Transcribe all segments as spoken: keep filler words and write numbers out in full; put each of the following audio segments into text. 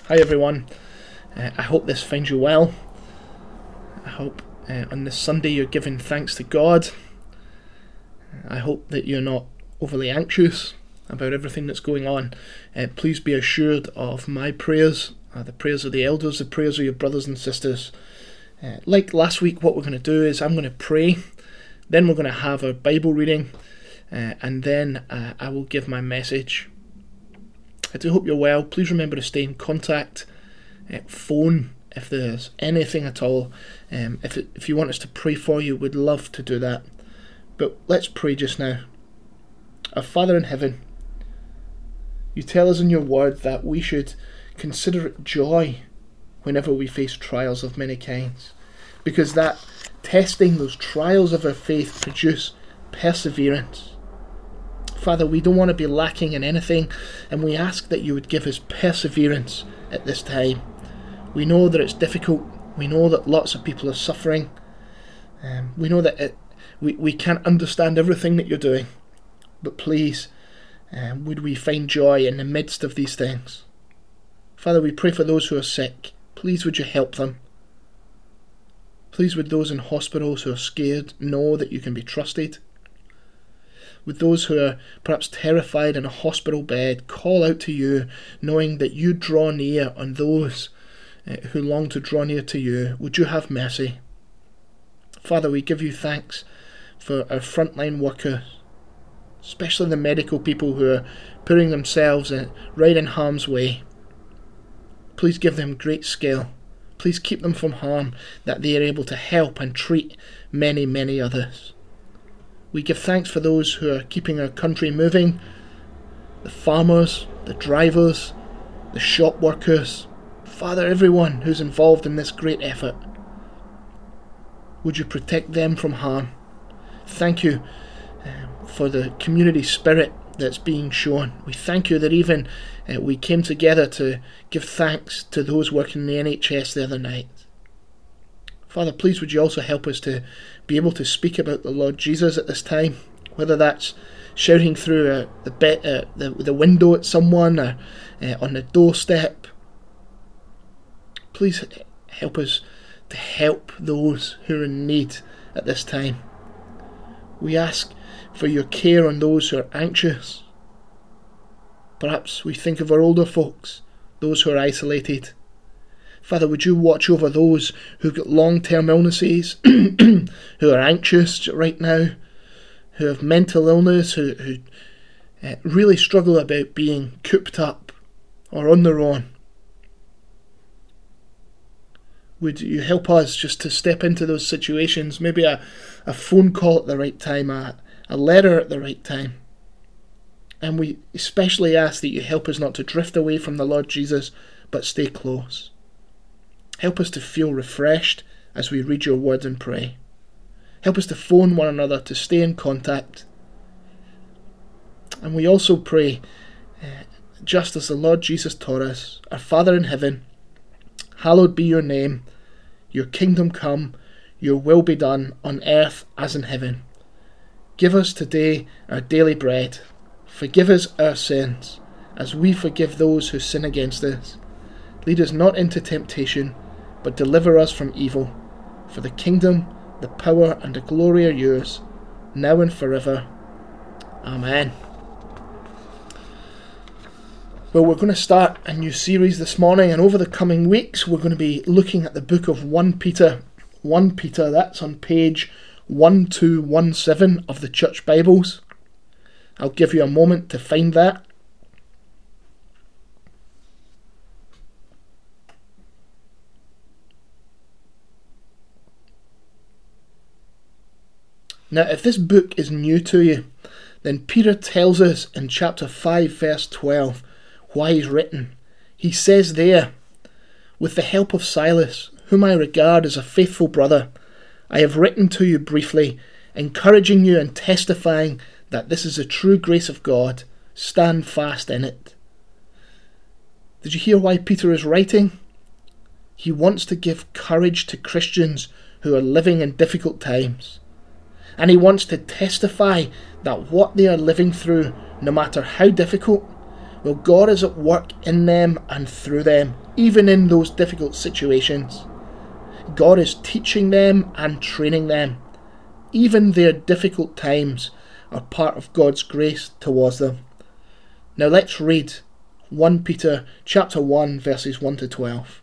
Hi everyone, uh, I hope this finds you well. I hope uh, on this Sunday you're giving thanks to God. I hope that you're not overly anxious about everything that's going on. Uh, please be assured of my prayers, uh, the prayers of the elders, the prayers of your brothers and sisters. Uh, like last week, what we're going to do is I'm going to pray, then we're going to have our Bible reading, uh, and then uh, I will give my message. I do hope you're well. Please remember to stay in contact. Uh, phone if there's anything at all. Um, if it, if you want us to pray for you, we'd love to do that. But let's pray just now. Our Father in heaven, you tell us in your word that we should consider it joy whenever we face trials of many kinds, because that testing, those trials of our faith, produce perseverance. Father, we don't want to be lacking in anything, and we ask that you would give us perseverance at this time. We know that it's difficult. We know that lots of people are suffering. Um, we know that it, we, we can't understand everything that you're doing. But please, um, would we find joy in the midst of these things? Father, we pray for those who are sick. Please would you help them. Please would those in hospitals who are scared know that you can be trusted. With those who are perhaps terrified in a hospital bed, call out to you, knowing that you draw near on those uh, who long to draw near to you. Would you have mercy? Father, we give you thanks for our frontline workers, especially the medical people who are putting themselves in, right in harm's way. Please give them great skill. Please keep them from harm, that they are able to help and treat many, many others. We give thanks for those who are keeping our country moving, the farmers, the drivers, the shop workers. Father, everyone who's involved in this great effort. Would you protect them from harm? Thank you um, for the community spirit that's being shown. We thank you that even uh, we came together to give thanks to those working in the N H S the other night. Father, please would you also help us to be able to speak about the Lord Jesus at this time, whether that's shouting through uh, the, be- uh, the the window at someone or uh, on the doorstep. Please help us to help those who are in need at this time. We ask for your care on those who are anxious. Perhaps we think of our older folks, those who are isolated. Father, would you watch over those who've got long-term illnesses, who are anxious right now, who have mental illness, who, who uh, really struggle about being cooped up or on their own. Would you help us just to step into those situations, maybe a, a phone call at the right time, a, a letter at the right time. And we especially ask that you help us not to drift away from the Lord Jesus, but stay close. Help us to feel refreshed as we read your word and pray. Help us to phone one another, to stay in contact. And we also pray, uh, just as the Lord Jesus taught us, our Father in heaven, hallowed be your name, your kingdom come, your will be done on earth as in heaven. Give us today our daily bread. Forgive us our sins, as we forgive those who sin against us. Lead us not into temptation, but deliver us from evil. For the kingdom, the power, and the glory are yours, now and forever. Amen. Well, we're going to start a new series this morning, and over the coming weeks we're going to be looking at the book of First Peter. First Peter, that's on page twelve seventeen of the Church Bibles. I'll give you a moment to find that. Now, if this book is new to you, then Peter tells us in chapter five, verse twelve, why he's written. He says there, with the help of Silas, whom I regard as a faithful brother, I have written to you briefly, encouraging you and testifying that this is the true grace of God. Stand fast in it. Did you hear why Peter is writing? He wants to give courage to Christians who are living in difficult times. And he wants to testify that what they are living through, no matter how difficult, Well, God is at work in them and through them, even in those difficult situations. God is teaching them and training them. Even their difficult times are part of God's grace towards them. Now let's read First Peter chapter one, verses one to twelve.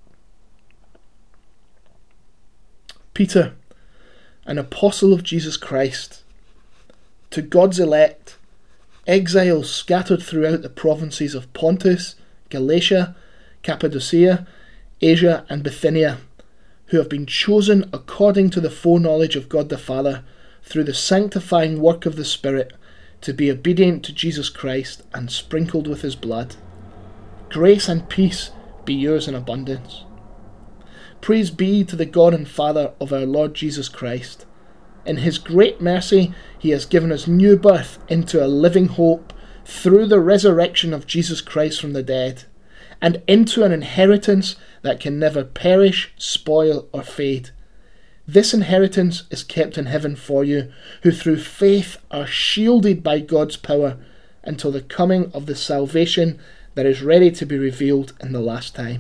Peter, an apostle of Jesus Christ, to God's elect, exiles scattered throughout the provinces of Pontus, Galatia, Cappadocia, Asia and Bithynia, who have been chosen according to the foreknowledge of God the Father, through the sanctifying work of the Spirit, to be obedient to Jesus Christ and sprinkled with his blood. Grace and peace be yours in abundance. Praise be to the God and Father of our Lord Jesus Christ. In his great mercy, he has given us new birth into a living hope through the resurrection of Jesus Christ from the dead, and into an inheritance that can never perish, spoil, or fade. This inheritance is kept in heaven for you, who through faith are shielded by God's power until the coming of the salvation that is ready to be revealed in the last time.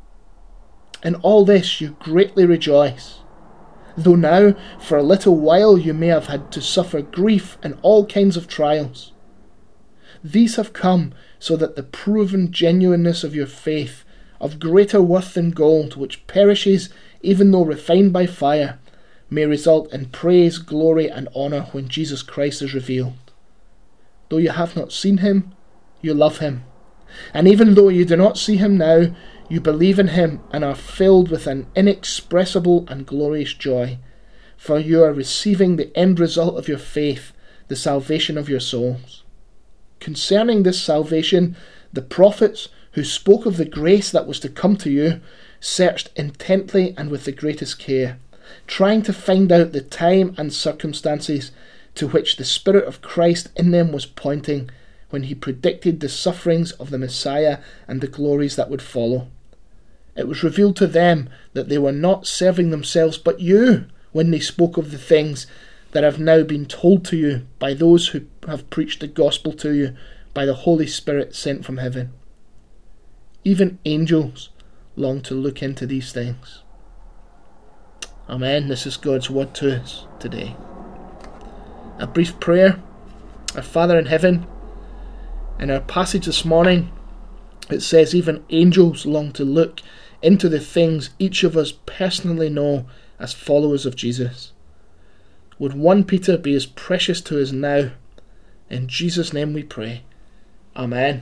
In all this you greatly rejoice, though now for a little while you may have had to suffer grief and all kinds of trials. These have come so that the proven genuineness of your faith, of greater worth than gold, which perishes even though refined by fire, may result in praise, glory and honour when Jesus Christ is revealed. Though you have not seen him, you love him. And even though you do not see him now, you believe in him and are filled with an inexpressible and glorious joy, for you are receiving the end result of your faith, the salvation of your souls. Concerning this salvation, the prophets who spoke of the grace that was to come to you searched intently and with the greatest care, trying to find out the time and circumstances to which the Spirit of Christ in them was pointing when he predicted the sufferings of the Messiah and the glories that would follow. It was revealed to them that they were not serving themselves but you when they spoke of the things that have now been told to you by those who have preached the gospel to you by the Holy Spirit sent from heaven. Even angels long to look into these things. Amen. This is God's word to us today. A brief prayer. Our Father in heaven, in our passage this morning, it says even angels long to look into the things each of us personally know as followers of Jesus. Would First Peter be as precious to us now? In Jesus' name we pray. Amen.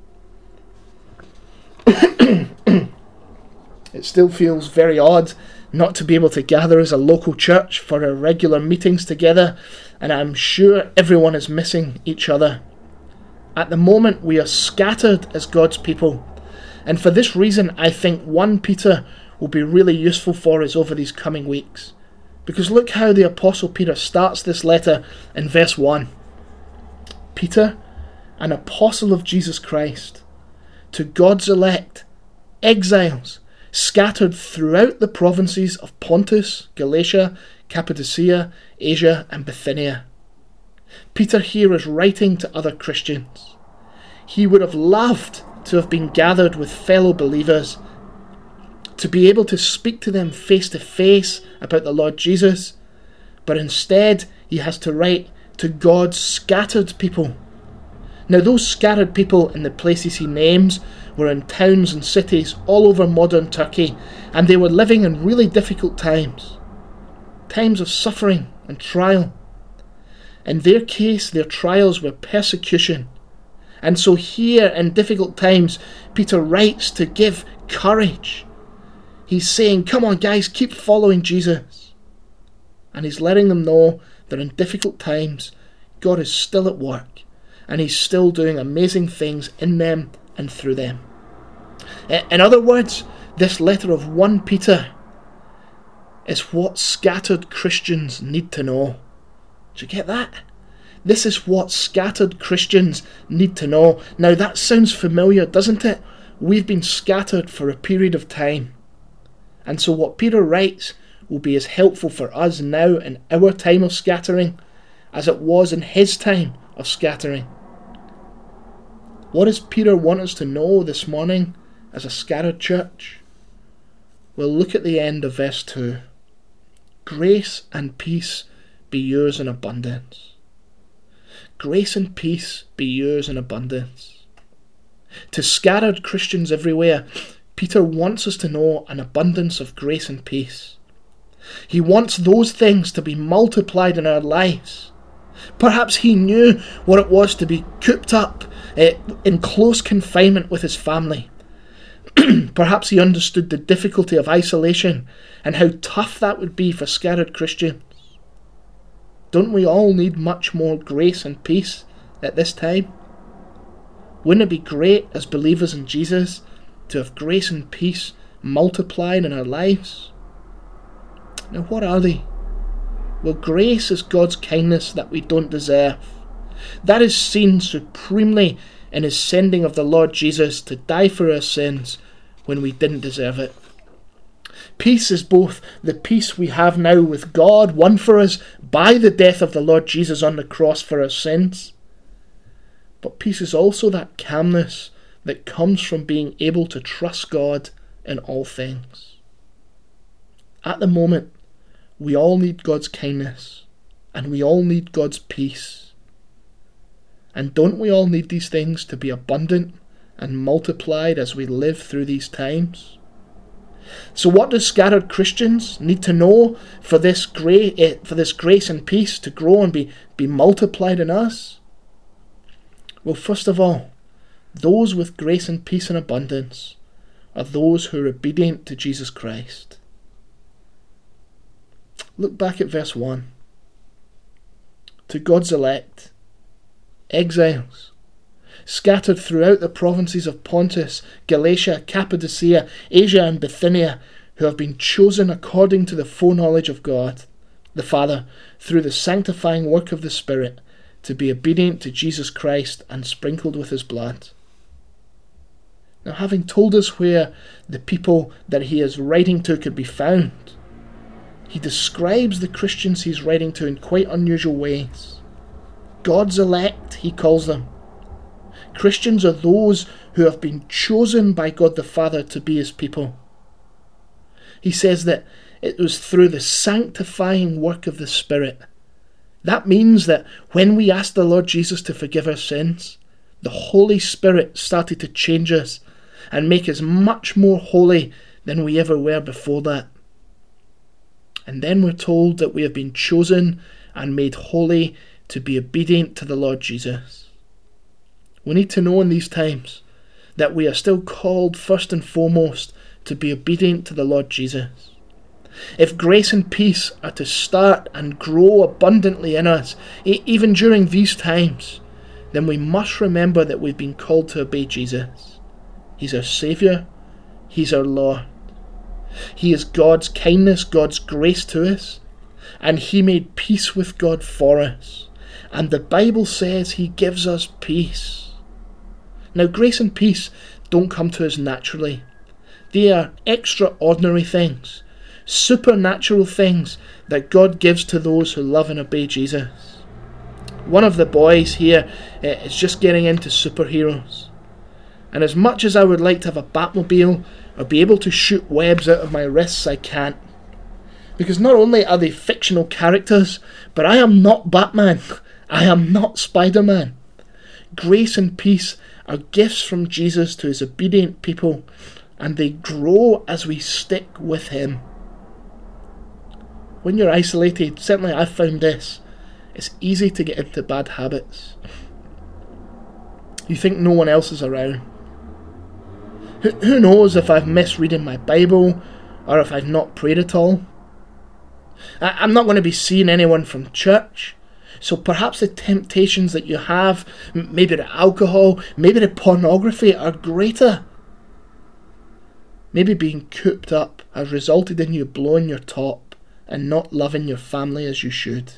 It still feels very odd not to be able to gather as a local church for our regular meetings together, and I'm sure everyone is missing each other. At the moment we are scattered as God's people, and for this reason I think First Peter will be really useful for us over these coming weeks. Because look how the Apostle Peter starts this letter in verse one. Peter, an apostle of Jesus Christ, to God's elect, exiles, scattered throughout the provinces of Pontus, Galatia, Cappadocia, Asia and Bithynia. Peter here is writing to other Christians. He would have loved to have been gathered with fellow believers, to be able to speak to them face to face about the Lord Jesus, but instead he has to write to God's scattered people. Now those scattered people in the places he names were in towns and cities all over modern Turkey, and they were living in really difficult times, times of suffering and trial. In their case, their trials were persecution. And so here in difficult times, Peter writes to give courage. He's saying, come on guys, keep following Jesus. And he's letting them know that in difficult times, God is still at work, and he's still doing amazing things in them and through them. In other words, this letter of First Peter is what scattered Christians need to know. Do you get that? This is what scattered Christians need to know. Now that sounds familiar, doesn't it? We've been scattered for a period of time. And so what Peter writes will be as helpful for us now in our time of scattering as it was in his time of scattering. What does Peter want us to know this morning as a scattered church? Well, look at the end of verse two. Grace and peace be yours in abundance. Grace and peace be yours in abundance. To scattered Christians everywhere, Peter wants us to know an abundance of grace and peace. He wants those things to be multiplied in our lives. Perhaps he knew what it was to be cooped up uh, in close confinement with his family. Perhaps he understood the difficulty of isolation and how tough that would be for scattered Christians. Don't we all need much more grace and peace at this time? Wouldn't it be great as believers in Jesus to have grace and peace multiplied in our lives? Now, what are they? Well, grace is God's kindness that we don't deserve. That is seen supremely in his sending of the Lord Jesus to die for our sins when we didn't deserve it. Peace is both the peace we have now with God, won for us by the death of the Lord Jesus on the cross for our sins. But peace is also that calmness that comes from being able to trust God in all things. At the moment, we all need God's kindness, and we all need God's peace. And don't we all need these things to be abundant and multiplied as we live through these times? So what do scattered Christians need to know for this, gra- eh, for this grace and peace to grow and be, be multiplied in us? Well, first of all, those with grace and peace in abundance are those who are obedient to Jesus Christ. Look back at verse one. To God's elect, exiles, scattered throughout the provinces of Pontus, Galatia, Cappadocia, Asia and Bithynia, who have been chosen according to the foreknowledge of God, the Father, through the sanctifying work of the Spirit, to be obedient to Jesus Christ and sprinkled with his blood. Now, having told us where the people that he is writing to could be found, he describes the Christians he's writing to in quite unusual ways. God's elect, he calls them. Christians are those who have been chosen by God the Father to be his people. He says that it was through the sanctifying work of the Spirit. That means that when we asked the Lord Jesus to forgive our sins, the Holy Spirit started to change us and make us much more holy than we ever were before that. And then we're told that we have been chosen and made holy to be obedient to the Lord Jesus. We need to know in these times that we are still called first and foremost to be obedient to the Lord Jesus. If grace and peace are to start and grow abundantly in us, even during these times, then we must remember that we've been called to obey Jesus. He's our Saviour. He's our Lord. He is God's kindness, God's grace to us, and he made peace with God for us. And the Bible says he gives us peace. Now, grace and peace don't come to us naturally. They are extraordinary things, supernatural things that God gives to those who love and obey Jesus. One of the boys here uh, is just getting into superheroes. And as much as I would like to have a Batmobile or be able to shoot webs out of my wrists, I can't. Because not only are they fictional characters, but I am not Batman. I am not Spider-Man. Grace and peace are gifts from Jesus to his obedient people, and they grow as we stick with him. When you're isolated, certainly I've found this, it's easy to get into bad habits. You think no one else is around. Who, who knows if I've missed reading my Bible, or if I've not prayed at all. I, I'm not going to be seeing anyone from church. So perhaps the temptations that you have, maybe the alcohol, maybe the pornography, are greater. Maybe being cooped up has resulted in you blowing your top and not loving your family as you should.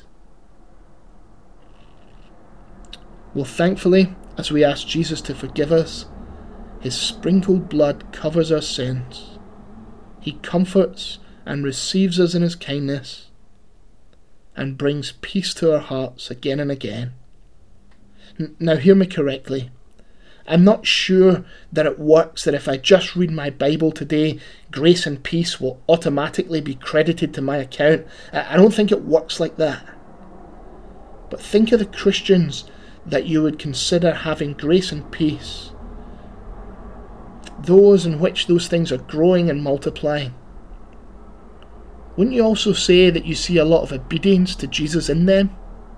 Well, thankfully, as we ask Jesus to forgive us, his sprinkled blood covers our sins. He comforts and receives us in his kindness, and brings peace to our hearts again and again. N- now hear me correctly. I'm not sure that it works, that if I just read my Bible today, grace and peace will automatically be credited to my account. I don't think it works like that. But think of the Christians that you would consider having grace and peace. Those in which those things are growing and multiplying. Wouldn't you also say that you see a lot of obedience to Jesus in them?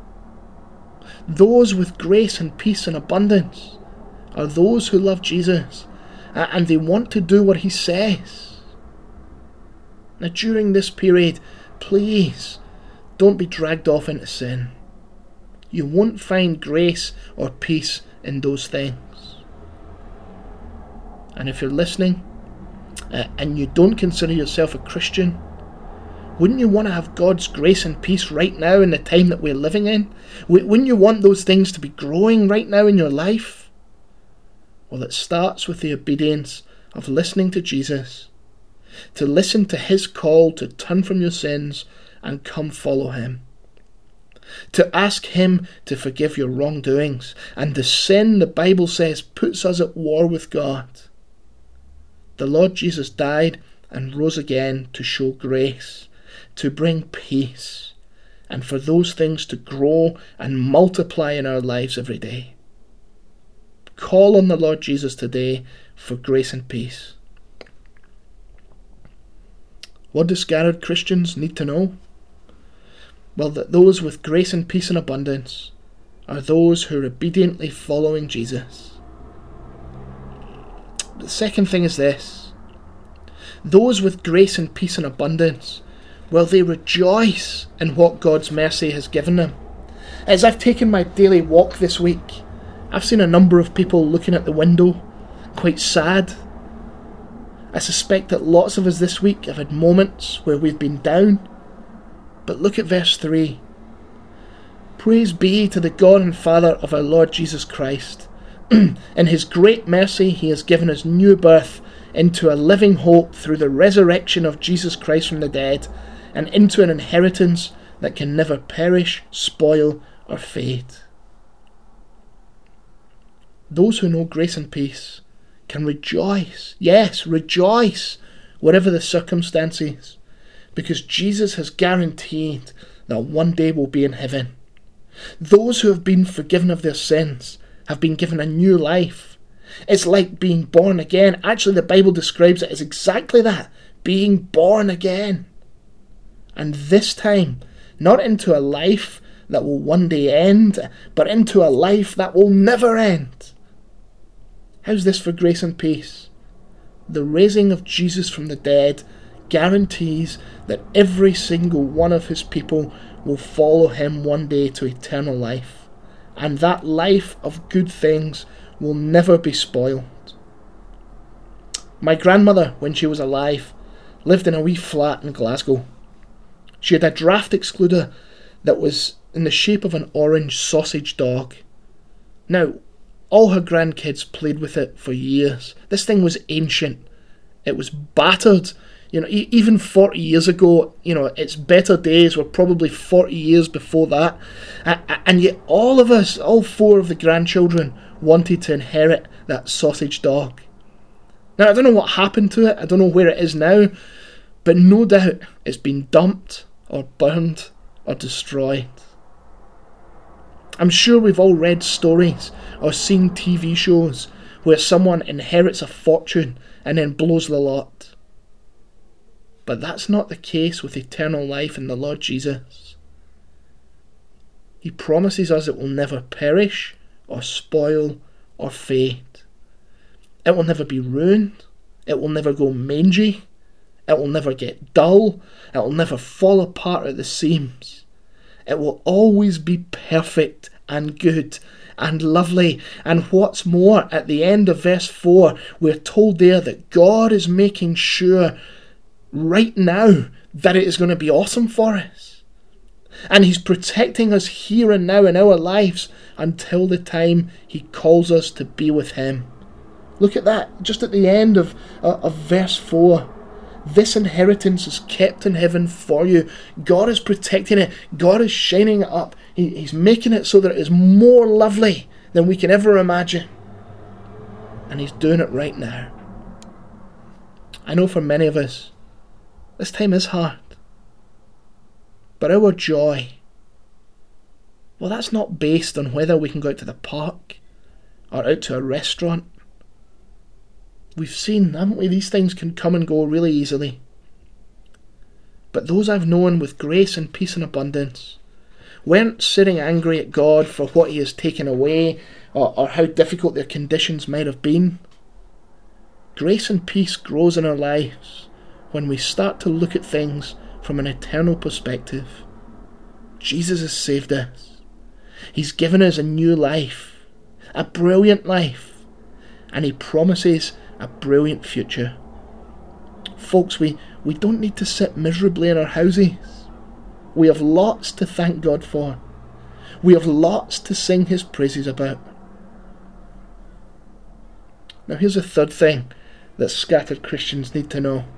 Those with grace and peace and abundance are those who love Jesus and they want to do what he says. Now during this period, please don't be dragged off into sin. You won't find grace or peace in those things. And if you're listening uh, and you don't consider yourself a Christian, wouldn't you want to have God's grace and peace right now in the time that we're living in? Wouldn't you want those things to be growing right now in your life? Well, it starts with the obedience of listening to Jesus, to listen to his call to turn from your sins and come follow him. To ask him to forgive your wrongdoings. And the sin, the Bible says, puts us at war with God. The Lord Jesus died and rose again to show grace, to bring peace, and for those things to grow and multiply in our lives every day. Call on the Lord Jesus today for grace and peace. What do scattered Christians need to know? Well, that those with grace and peace and abundance are those who are obediently following Jesus. The second thing is this. Those with grace and peace and abundance, well, they rejoice in what God's mercy has given them. As I've taken my daily walk this week, I've seen a number of people looking at the window, quite sad. I suspect that lots of us this week have had moments where we've been down. But look at verse three. Praise be to the God and Father of our Lord Jesus Christ. In his great mercy he has given us new birth into a living hope through the resurrection of Jesus Christ from the dead, and into an inheritance that can never perish, spoil, or fade. Those who know grace and peace can rejoice, yes, rejoice, whatever the circumstances, because Jesus has guaranteed that one day we'll be in heaven. Those who have been forgiven of their sins have been given a new life. It's like being born again. Actually, the Bible describes it as exactly that, being born again. And this time, not into a life that will one day end, but into a life that will never end. How's this for grace and peace? The raising of Jesus from the dead guarantees that every single one of his people will follow him one day to eternal life. And that life of good things will never be spoiled. My grandmother, when she was alive, lived in a wee flat in Glasgow. She had a draft excluder that was in the shape of an orange sausage dog. Now, all her grandkids played with it for years. This thing was ancient. It was battered. You know, e- even forty years ago, you know, its better days were probably forty years before that. A- and yet all of us, all four of the grandchildren, wanted to inherit that sausage dog. Now, I don't know what happened to it. I don't know where it is now. But no doubt it's been dumped or burned or destroyed. I'm sure we've all read stories or seen T V shows where someone inherits a fortune and then blows the lot. But that's not the case with eternal life in the Lord Jesus. He promises us it will never perish or spoil or fade. It will never be ruined. It will never go mangy. It will never get dull. It will never fall apart at the seams. It will always be perfect and good and lovely. And what's more, at the end of verse four, we're told there that God is making sure right now that it is going to be awesome for us. And he's protecting us here and now in our lives until the time he calls us to be with him. Look at that, just at the end of, uh, of verse four. This inheritance is kept in heaven for you. God is protecting it. God is shining it up. He, he's making it so that it is more lovely than we can ever imagine. and he's doing it right now. I know for many of us, this time is hard. But our joy, well, that's not based on whether we can go out to the park or out to a restaurant. We've seen, haven't we, these things can come and go really easily. But those I've known with grace and peace and abundance weren't sitting angry at God for what he has taken away or, or how difficult their conditions might have been. Grace and peace grows in our lives when we start to look at things from an eternal perspective. Jesus has saved us. He's given us a new life, a brilliant life, and he promises a brilliant future. Folks, we, we don't need to sit miserably in our houses. We have lots to thank God for. We have lots to sing his praises about. Now here's a third thing that scattered Christians need to know.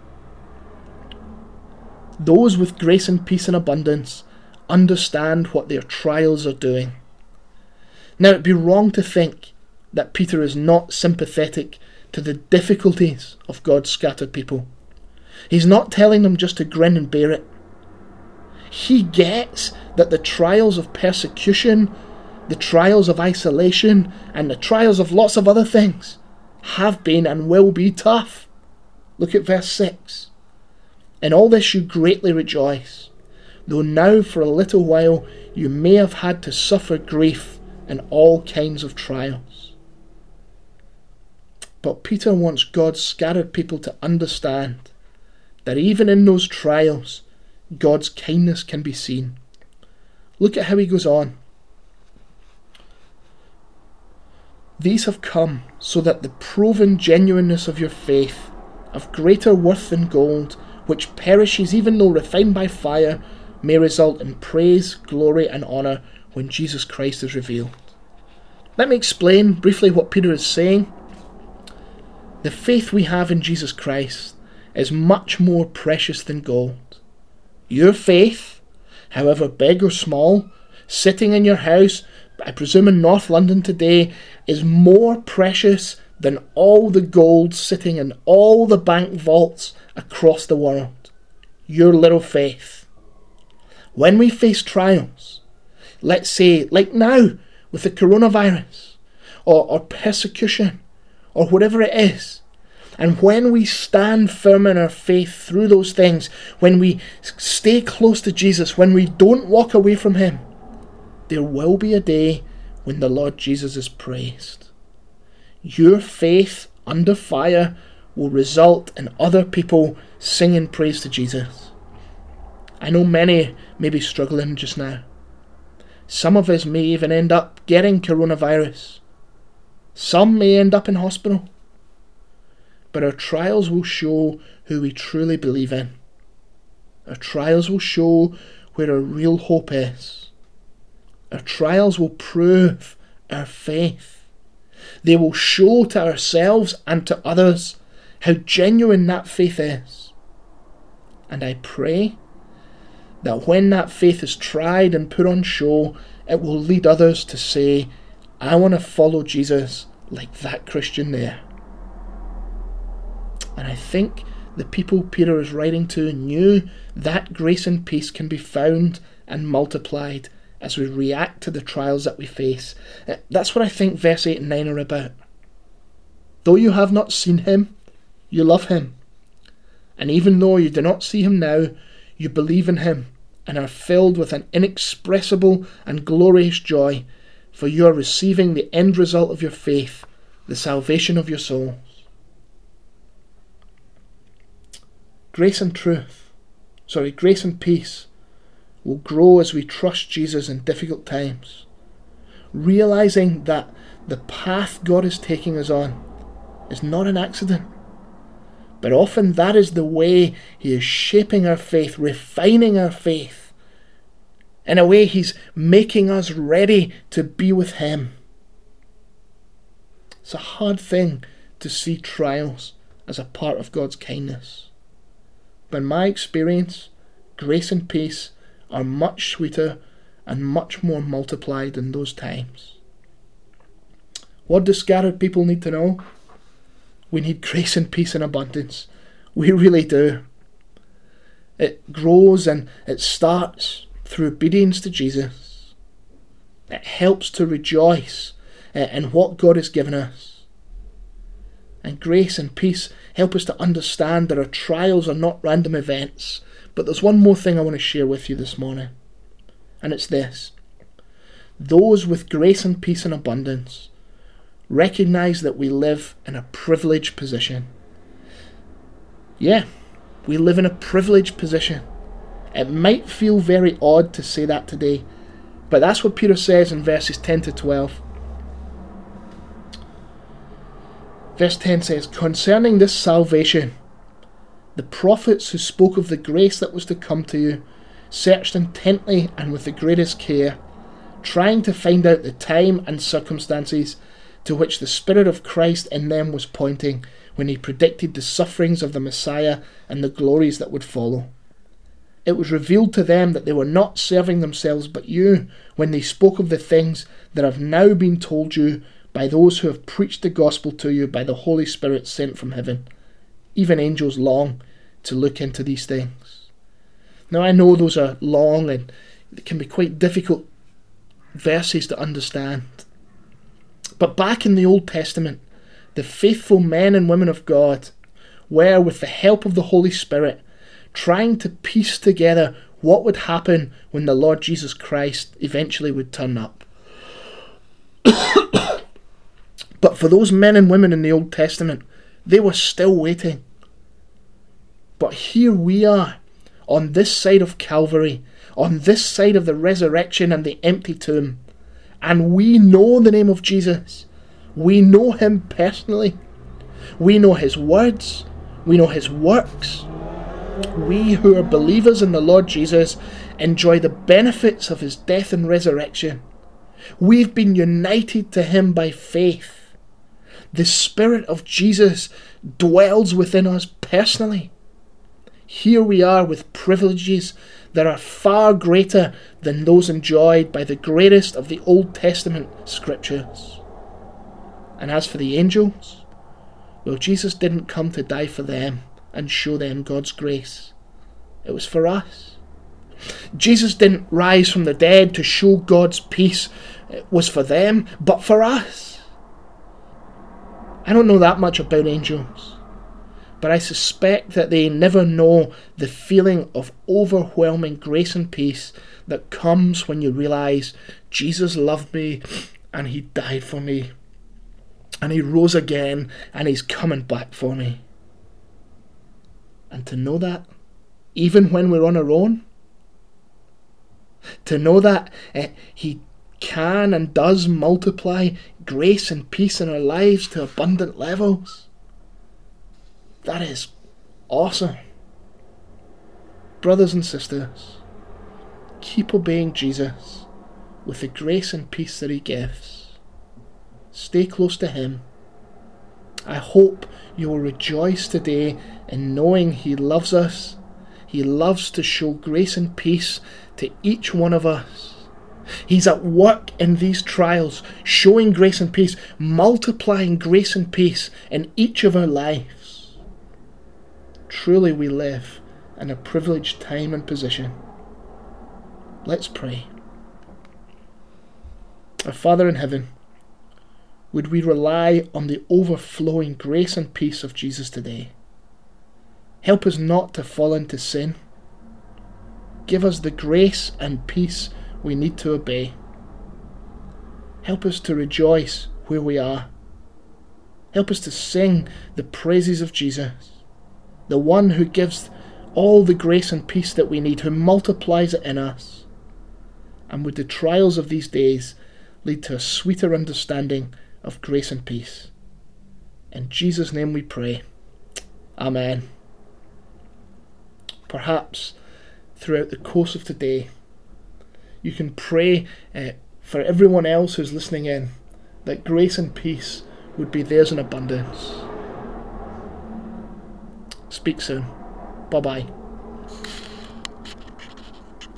Those with grace and peace and abundance understand what their trials are doing. Now it'd be wrong to think that Peter is not sympathetic to the difficulties of God's scattered people. He's not telling them just to grin and bear it. He gets that the trials of persecution, the trials of isolation, and the trials of lots of other things have been and will be tough. Look at verse six. In all this you greatly rejoice, though now for a little while you may have had to suffer grief in all kinds of trials. But Peter wants God's scattered people to understand that even in those trials, God's kindness can be seen. Look at how he goes on. These have come so that the proven genuineness of your faith, of greater worth than gold, which perishes even though refined by fire, may result in praise, glory and honour when Jesus Christ is revealed. Let me explain briefly what Peter is saying. The faith we have in Jesus Christ is much more precious than gold. Your faith, however big or small, sitting in your house, I presume in North London today, is more precious than all the gold sitting in all the bank vaults across the world. Your little faith. When we face trials, let's say like now with the coronavirus or, or persecution or whatever it is, and when we stand firm in our faith through those things, when we stay close to Jesus, when we don't walk away from him, there will be a day when the Lord Jesus is praised. Your faith under fire will result in other people singing praise to Jesus. I know many may be struggling just now. Some of us may even end up getting coronavirus. Some may end up in hospital. But our trials will show who we truly believe in. Our trials will show where our real hope is. Our trials will prove our faith. They will show to ourselves and to others how genuine that faith is. And I pray that when that faith is tried and put on show, it will lead others to say, I want to follow Jesus like that Christian there. And I think the people Peter is writing to knew that grace and peace can be found and multiplied as we react to the trials that we face. That's what I think verse eight and nine are about. Though you have not seen him, you love him. And even though you do not see him now, you believe in him and are filled with an inexpressible and glorious joy, for you are receiving the end result of your faith, the salvation of your souls. Grace and truth, sorry, grace and peace will grow as we trust Jesus in difficult times, realizing that the path God is taking us on is not an accident, but often that is the way he is shaping our faith, refining our faith. In a way, he's making us ready to be with him. It's a hard thing to see trials as a part of God's kindness. But in my experience, grace and peace are much sweeter and much more multiplied in those times. What do scattered people need to know? We need grace and peace in abundance. We really do. It grows and it starts through obedience to Jesus. It helps to rejoice in what God has given us. And grace and peace help us to understand that our trials are not random events. But there's one more thing I want to share with you this morning. And it's this. Those with grace and peace in abundance recognize that we live in a privileged position. Yeah, we live in a privileged position. It might feel very odd to say that today, but that's what Peter says in verses ten to twelve. Verse ten says, "Concerning this salvation, the prophets who spoke of the grace that was to come to you searched intently and with the greatest care, trying to find out the time and circumstances to which the Spirit of Christ in them was pointing when he predicted the sufferings of the Messiah and the glories that would follow. It was revealed to them that they were not serving themselves but you when they spoke of the things that have now been told you by those who have preached the gospel to you by the Holy Spirit sent from heaven. Even angels long to look into these things." Now I know those are long and it can be quite difficult verses to understand. But back in the Old Testament, the faithful men and women of God were, with the help of the Holy Spirit, trying to piece together what would happen when the Lord Jesus Christ eventually would turn up. But for those men and women in the Old Testament, they were still waiting. But here we are, on this side of Calvary, on this side of the resurrection and the empty tomb, and we know the name of Jesus. We know him personally. We know his words. We know his works. We who are believers in the Lord Jesus enjoy the benefits of his death and resurrection. We've been united to him by faith. The Spirit of Jesus dwells within us personally. Here we are with privileges that are far greater than those enjoyed by the greatest of the Old Testament scriptures. And as for the angels, well, Jesus didn't come to die for them and show them God's grace. It was for us. Jesus didn't rise from the dead to show God's peace. It was for them, but for us. I don't know that much about angels, but I suspect that they never know the feeling of overwhelming grace and peace that comes when you realise Jesus loved me and he died for me and he rose again and he's coming back for me. And to know that, even when we're on our own, to know that uh, he can and does multiply grace and peace in our lives to abundant levels, that is awesome. Brothers and sisters, keep obeying Jesus with the grace and peace that he gives. Stay close to him. I hope you will rejoice today in knowing he loves us. He loves to show grace and peace to each one of us. He's at work in these trials, showing grace and peace, multiplying grace and peace in each of our lives. Truly we live in a privileged time and position. Let's pray. Our Father in heaven, would we rely on the overflowing grace and peace of Jesus today? Help us not to fall into sin. Give us the grace and peace we need to obey. Help us to rejoice where we are. Help us to sing the praises of Jesus, the one who gives all the grace and peace that we need, who multiplies it in us. And would the trials of these days lead to a sweeter understanding of grace and peace. In Jesus' name we pray. Amen. Perhaps throughout the course of today, you can pray uh, for everyone else who's listening in, that grace and peace would be theirs in abundance. Speak soon. Bye-bye.